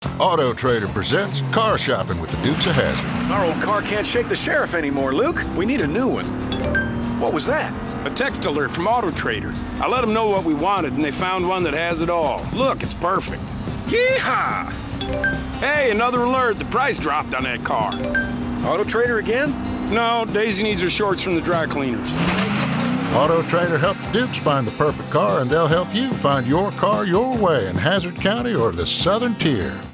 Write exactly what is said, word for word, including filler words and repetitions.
Auto Trader presents car shopping with the Dukes of Hazzard. Our old car can't shake the sheriff anymore, Luke. We need a new one. What was that? A text alert from Auto Trader. I let them know what we wanted, and they found one that has it all. Look, it's perfect. Yeehaw! Hey, another alert. The price dropped on that car. Auto Trader again? No, Daisy needs her shorts from the dry cleaners. Auto Trader helped the Dukes find the perfect car, and they'll help you find your car your way in Hazzard County or the Southern Tier.